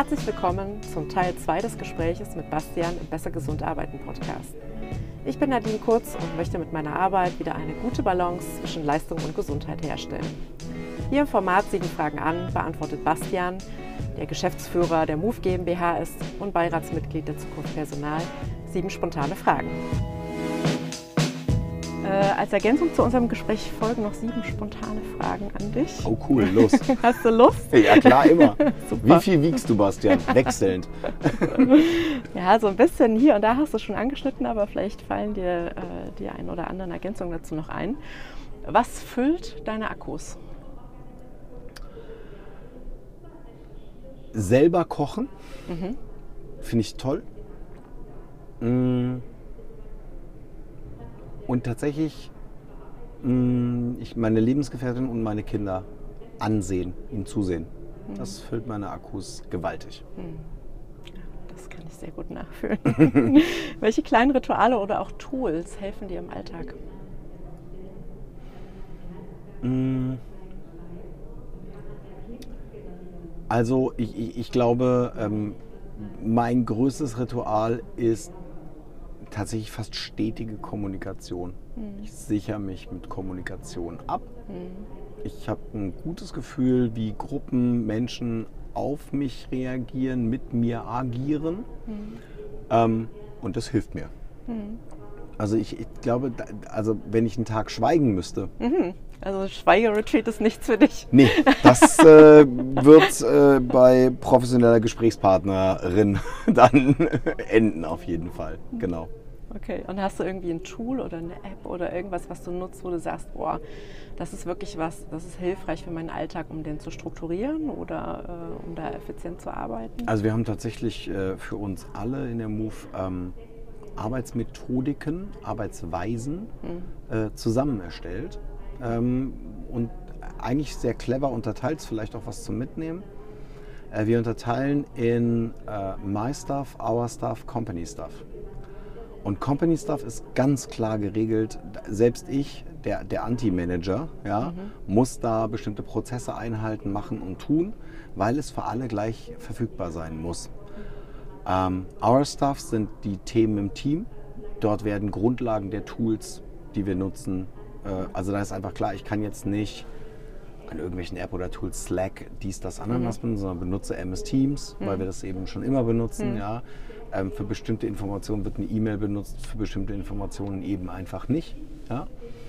Herzlich willkommen zum Teil 2 des Gespräches mit Bastian im Besser Gesund Arbeiten Podcast. Ich bin Nadine Kurz und möchte mit meiner Arbeit wieder eine gute Balance zwischen Leistung und Gesundheit herstellen. Hier im Format 7 Fragen an beantwortet Bastian, der Geschäftsführer der Move GmbH ist und Beiratsmitglied der Zukunft Personal, 7 spontane Fragen. Als Ergänzung zu unserem Gespräch folgen noch 7 spontane Fragen an dich. Oh cool, los. Hast du Lust? Ja klar, immer. Super. Wie viel wiegst du, Bastian? Wechselnd. Ja, so ein bisschen hier und da hast du schon angeschnitten, aber vielleicht fallen dir die ein oder anderen Ergänzungen dazu noch ein. Was füllt deine Akkus? Selber kochen, finde ich toll. Und tatsächlich meine Lebensgefährtin und meine Kinder ansehen, ihnen zusehen. Das füllt meine Akkus gewaltig. Das kann ich sehr gut nachfühlen. Welche kleinen Rituale oder auch Tools helfen dir im Alltag? Also ich glaube, mein größtes Ritual ist tatsächlich fast stetige Kommunikation. Ich sichere mich mit Kommunikation ab. Ich habe ein gutes Gefühl, wie Gruppen, Menschen auf mich reagieren, mit mir agieren. Und das hilft mir. Also ich glaube, also wenn ich einen Tag schweigen müsste. Also Schweigeretreat ist nichts für dich? Nee, das wird bei professioneller Gesprächspartnerin dann enden auf jeden Fall. Genau. Okay, und hast du irgendwie ein Tool oder eine App oder irgendwas, was du nutzt, wo du sagst, boah, das ist wirklich was, das ist hilfreich für meinen Alltag, um den zu strukturieren oder um da effizient zu arbeiten? Also wir haben tatsächlich für uns alle in der Move Arbeitsmethodiken, Arbeitsweisen zusammen erstellt und eigentlich sehr clever unterteilt, ist vielleicht auch was zum Mitnehmen. Wir unterteilen in My Stuff, Our Stuff, Company Stuff. Und Company Stuff ist ganz klar geregelt. Selbst ich, der Anti-Manager, muss da bestimmte Prozesse einhalten, machen und tun, weil es für alle gleich verfügbar sein muss. Our Stuff sind die Themen im Team. Dort werden Grundlagen der Tools, die wir nutzen. Also da ist einfach klar, ich kann jetzt nicht an irgendwelchen App oder Tools Slack, dies, das, Ananas benutzen, sondern benutze MS Teams, weil wir das eben schon immer benutzen. Ja. Für bestimmte Informationen wird eine E-Mail benutzt, für bestimmte Informationen eben einfach nicht. Ja.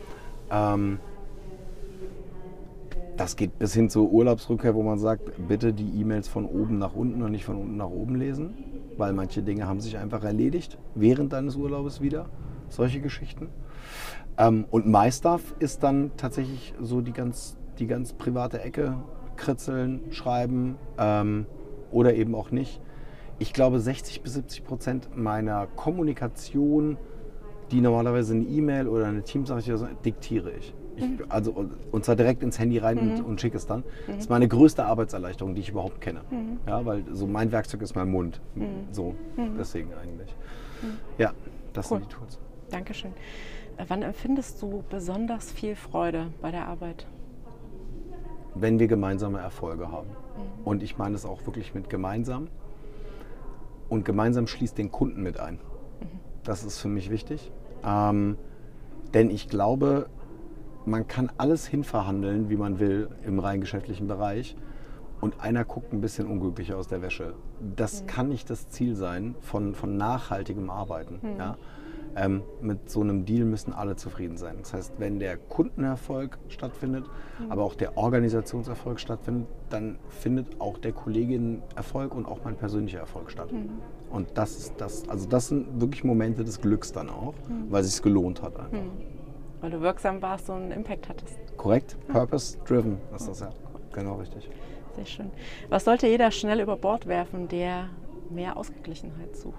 Das geht bis hin zur Urlaubsrückkehr, wo man sagt, bitte die E-Mails von oben nach unten und nicht von unten nach oben lesen, weil manche Dinge haben sich einfach erledigt während deines Urlaubes wieder. Solche Geschichten. Und My Stuff ist dann tatsächlich so die ganz private Ecke, kritzeln, schreiben oder eben auch nicht. Ich glaube, 60-70% meiner Kommunikation, die normalerweise eine E-Mail oder eine Teams-Nachricht diktiere ich. Und zwar direkt ins Handy rein und schicke es dann. Das ist meine größte Arbeitserleichterung, die ich überhaupt kenne. Ja, weil so mein Werkzeug ist mein Mund. So, deswegen eigentlich. Ja, das sind die Tools. Dankeschön. Wann empfindest du besonders viel Freude bei der Arbeit? Wenn wir gemeinsame Erfolge haben. Und ich meine es auch wirklich mit gemeinsam. Und gemeinsam schließt den Kunden mit ein. Das ist für mich wichtig. Denn ich glaube, man kann alles hinverhandeln, wie man will, im rein geschäftlichen Bereich. Und einer guckt ein bisschen unglücklich aus der Wäsche. Das kann nicht das Ziel sein von nachhaltigem Arbeiten. Ja? Mit so einem Deal müssen alle zufrieden sein. Das heißt, wenn der Kundenerfolg stattfindet, aber auch der Organisationserfolg stattfindet, dann findet auch der Kolleginnenerfolg und auch mein persönlicher Erfolg statt. Und das sind wirklich Momente des Glücks dann auch, weil es sich gelohnt hat einfach. Weil du wirksam warst und einen Impact hattest. Korrekt, purpose-driven ist das ja. Genau richtig. Sehr schön. Was sollte jeder schnell über Bord werfen, der mehr Ausgeglichenheit sucht?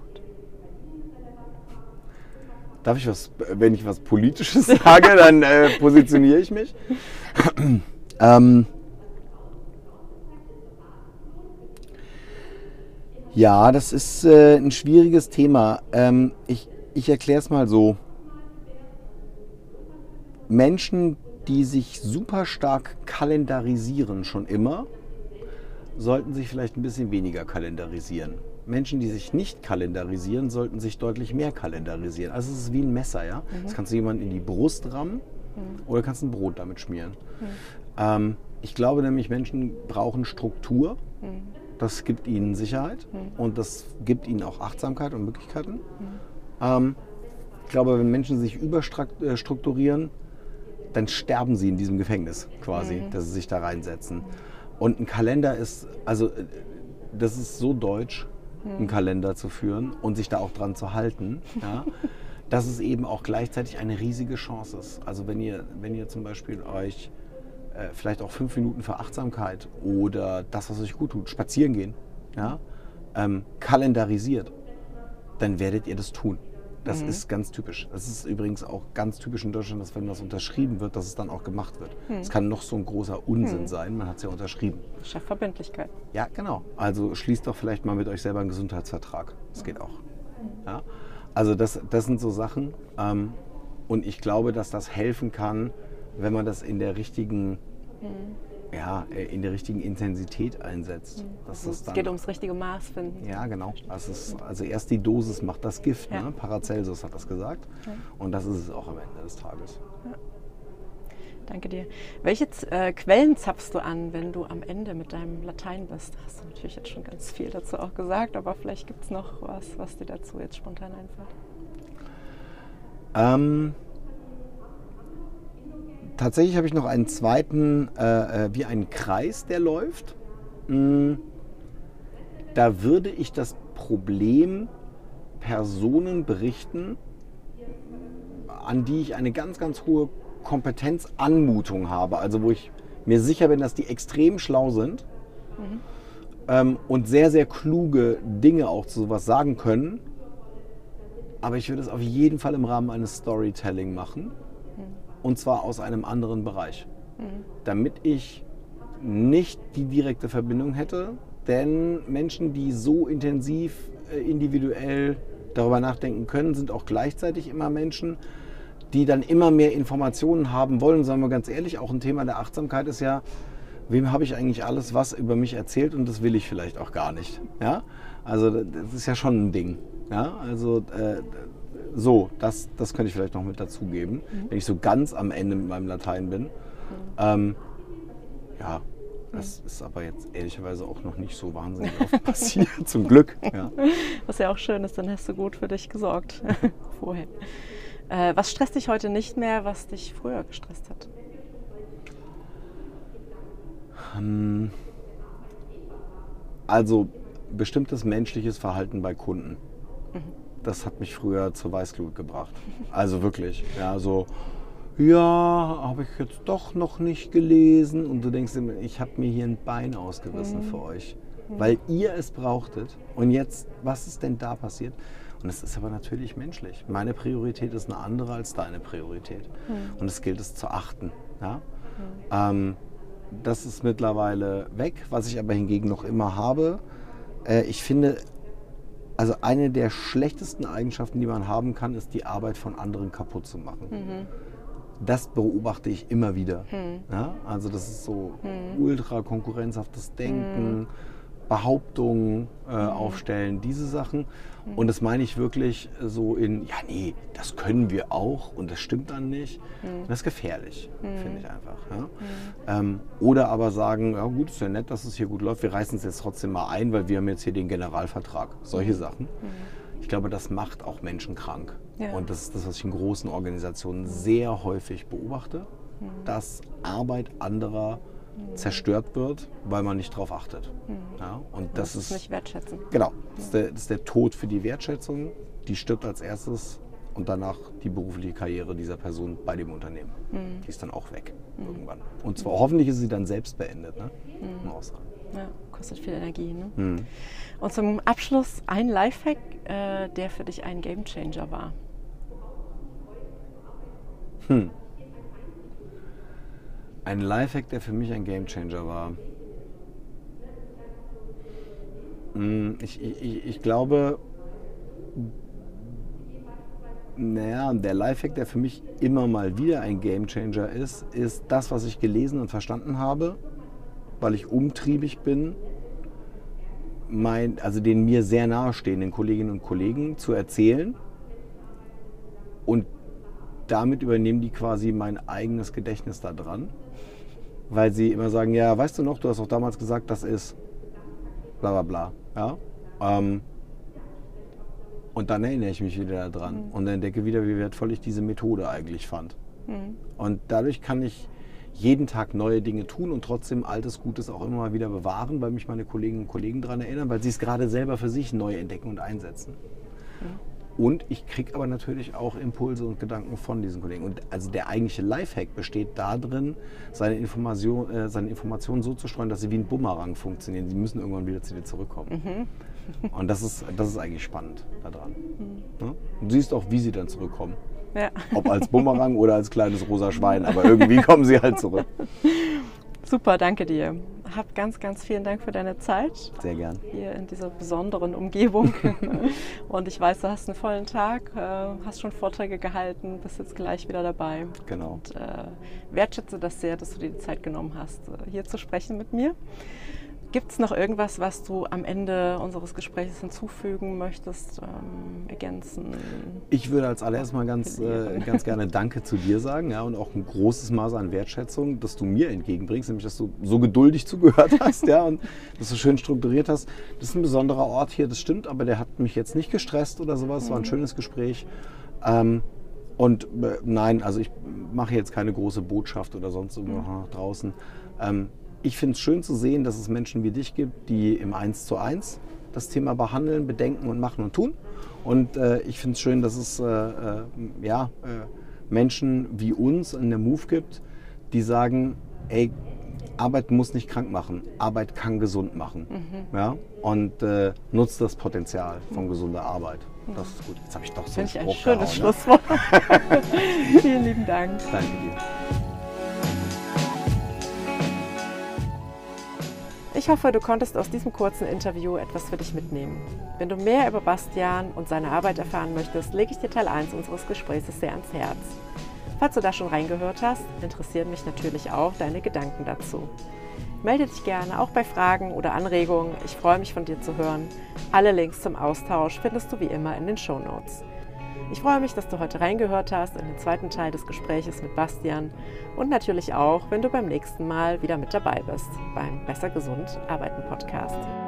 Darf ich wenn ich was Politisches sage, dann positioniere ich mich. Ja, das ist ein schwieriges Thema. Ich erkläre es mal so. Menschen, die sich super stark kalendarisieren schon immer, sollten sich vielleicht ein bisschen weniger kalendarisieren. Menschen, die sich nicht kalendarisieren, sollten sich deutlich mehr kalendarisieren. Also es ist wie ein Messer, ja. Das kannst du jemanden in die Brust rammen oder kannst ein Brot damit schmieren. Ich glaube nämlich, Menschen brauchen Struktur. Das gibt ihnen Sicherheit und das gibt ihnen auch Achtsamkeit und Möglichkeiten. Ich glaube, wenn Menschen sich überstrukturieren, dann sterben sie in diesem Gefängnis quasi, dass sie sich da reinsetzen. Und ein Kalender ist, also das ist so deutsch, einen Kalender zu führen und sich da auch dran zu halten, ja, dass es eben auch gleichzeitig eine riesige Chance ist. Also wenn ihr zum Beispiel euch vielleicht auch 5 Minuten für Achtsamkeit oder das, was euch gut tut, spazieren gehen, ja, kalendarisiert, dann werdet ihr das tun. Das ist ganz typisch. Das ist übrigens auch ganz typisch in Deutschland, dass wenn das unterschrieben wird, dass es dann auch gemacht wird. Es kann noch so ein großer Unsinn sein, man hat es ja unterschrieben. Chefverbindlichkeit. Ja, genau. Also schließt doch vielleicht mal mit euch selber einen Gesundheitsvertrag. Das geht auch. Ja? Also das sind so Sachen. Und ich glaube, dass das helfen kann, wenn man das in der richtigen Intensität einsetzt. Es geht ums richtige Maß finden. Ja, genau. Also erst die Dosis macht das Gift. Ja. Ne? Paracelsus hat das gesagt. Ja. Und das ist es auch am Ende des Tages. Ja. Danke dir. Welche Quellen zapfst du an, wenn du am Ende mit deinem Latein bist? Hast du natürlich jetzt schon ganz viel dazu auch gesagt, aber vielleicht gibt es noch was dir dazu jetzt spontan einfällt. Tatsächlich habe ich noch einen zweiten, wie einen Kreis, der läuft. Da würde ich das Problem Personen berichten, an die ich eine ganz, ganz hohe Kompetenzanmutung habe. Also wo ich mir sicher bin, dass die extrem schlau sind und sehr, sehr kluge Dinge auch zu sowas sagen können. Aber ich würde es auf jeden Fall im Rahmen eines Storytelling machen. Und zwar aus einem anderen Bereich. Damit ich nicht die direkte Verbindung hätte. Denn Menschen, die so intensiv individuell darüber nachdenken können, sind auch gleichzeitig immer Menschen, die dann immer mehr Informationen haben wollen. Sagen wir ganz ehrlich, auch ein Thema der Achtsamkeit ist ja, wem habe ich eigentlich alles was über mich erzählt und das will ich vielleicht auch gar nicht. Ja? Also das ist ja schon ein Ding. Ja? Also das könnte ich vielleicht noch mit dazugeben, wenn ich so ganz am Ende mit meinem Latein bin. Das ist aber jetzt ehrlicherweise auch noch nicht so wahnsinnig oft passiert, zum Glück. Ja. Was ja auch schön ist, dann hast du gut für dich gesorgt vorher. Was stresst dich heute nicht mehr, was dich früher gestresst hat? Also bestimmtes menschliches Verhalten bei Kunden. Das hat mich früher zur Weißglut gebracht. Also wirklich. Ja, so, ja, habe ich jetzt doch noch nicht gelesen. Und du denkst immer, ich habe mir hier ein Bein ausgerissen für euch. Weil ihr es brauchtet. Und jetzt, was ist denn da passiert? Und es ist aber natürlich menschlich. Meine Priorität ist eine andere als deine Priorität. Und es gilt es zu achten. Ja? Das ist mittlerweile weg. Was ich aber hingegen noch immer habe, ich finde, also eine der schlechtesten Eigenschaften, die man haben kann, ist die Arbeit von anderen kaputt zu machen. Das beobachte ich immer wieder. Ja? Also das ist so ultra konkurrenzhaftes Denken, Behauptungen aufstellen, diese Sachen. Und das meine ich wirklich so in, ja nee, das können wir auch und das stimmt dann nicht. Das ist gefährlich, finde ich einfach. Ja? Oder aber sagen, ja gut, ist ja nett, dass es hier gut läuft, wir reißen es jetzt trotzdem mal ein, weil wir haben jetzt hier den Generalvertrag. Solche Sachen. Ich glaube, das macht auch Menschen krank. Ja. Und das ist das, was ich in großen Organisationen sehr häufig beobachte, dass Arbeit anderer zerstört wird, weil man nicht darauf achtet. Ja, und das ist nicht wertschätzen. Genau, das ist der Tod für die Wertschätzung. Die stirbt als erstes und danach die berufliche Karriere dieser Person bei dem Unternehmen. Die ist dann auch weg irgendwann. Und zwar hoffentlich ist sie dann selbst beendet. Ne? Ja, kostet viel Energie. Ne? Und zum Abschluss ein Lifehack, der für dich ein Gamechanger war. Ein Lifehack, der für mich ein Gamechanger war. Ich glaube, der Lifehack, der für mich immer mal wieder ein Gamechanger ist das, was ich gelesen und verstanden habe, weil ich umtriebig bin den mir sehr nahestehenden Kolleginnen und Kollegen zu erzählen. Und damit übernehmen die quasi mein eigenes Gedächtnis da dran. Weil sie immer sagen, ja, weißt du noch, du hast auch damals gesagt, das ist bla bla bla. Ja? Und dann erinnere ich mich wieder daran und entdecke wieder, wie wertvoll ich diese Methode eigentlich fand. Und dadurch kann ich jeden Tag neue Dinge tun und trotzdem Altes, Gutes auch immer mal wieder bewahren, weil mich meine Kolleginnen und Kollegen daran erinnern, weil sie es gerade selber für sich neu entdecken und einsetzen. Und ich kriege aber natürlich auch Impulse und Gedanken von diesen Kollegen. Und also der eigentliche Lifehack besteht darin, seine Informationen so zu streuen, dass sie wie ein Bumerang funktionieren. Sie müssen irgendwann wieder zu dir zurückkommen. Und das ist eigentlich spannend daran. Ja? Du siehst auch, wie sie dann zurückkommen. Ja. Ob als Bumerang oder als kleines rosa Schwein, aber irgendwie kommen sie halt zurück. Super, danke dir. Hab ganz, ganz vielen Dank für deine Zeit. Sehr gern. Hier in dieser besonderen Umgebung. Und ich weiß, du hast einen vollen Tag, hast schon Vorträge gehalten, bist jetzt gleich wieder dabei. Genau. Und wertschätze das sehr, dass du dir die Zeit genommen hast, hier zu sprechen mit mir. Gibt es noch irgendwas, was du am Ende unseres Gesprächs hinzufügen möchtest, ergänzen? Ich würde als allererstes mal ganz gerne Danke zu dir sagen, ja, und auch ein großes Maß an Wertschätzung, dass du mir entgegenbringst, nämlich dass du so geduldig zugehört hast, ja, und dass du schön strukturiert hast. Das ist ein besonderer Ort hier, das stimmt, aber der hat mich jetzt nicht gestresst oder sowas. Es war ein schönes Gespräch. Nein, also ich mache jetzt keine große Botschaft oder sonst irgendwo nach draußen. Ich finde es schön zu sehen, dass es Menschen wie dich gibt, die im 1:1 das Thema behandeln, bedenken und machen und tun. Und ich finde es schön, dass es Menschen wie uns in der Move gibt, die sagen, ey, Arbeit muss nicht krank machen, Arbeit kann gesund machen. Ja? Und nutzt das Potenzial von gesunder Arbeit. Das ist gut. Jetzt habe ich doch so einen Spruch ein schönes gehauen, Schlusswort. Vielen lieben Dank. Danke dir. Ich hoffe, du konntest aus diesem kurzen Interview etwas für dich mitnehmen. Wenn du mehr über Bastian und seine Arbeit erfahren möchtest, lege ich dir Teil 1 unseres Gesprächs sehr ans Herz. Falls du da schon reingehört hast, interessieren mich natürlich auch deine Gedanken dazu. Melde dich gerne auch bei Fragen oder Anregungen. Ich freue mich, von dir zu hören. Alle Links zum Austausch findest du wie immer in den Shownotes. Ich freue mich, dass du heute reingehört hast in den zweiten Teil des Gespräches mit Bastian und natürlich auch, wenn du beim nächsten Mal wieder mit dabei bist beim Besser Gesund Arbeiten Podcast.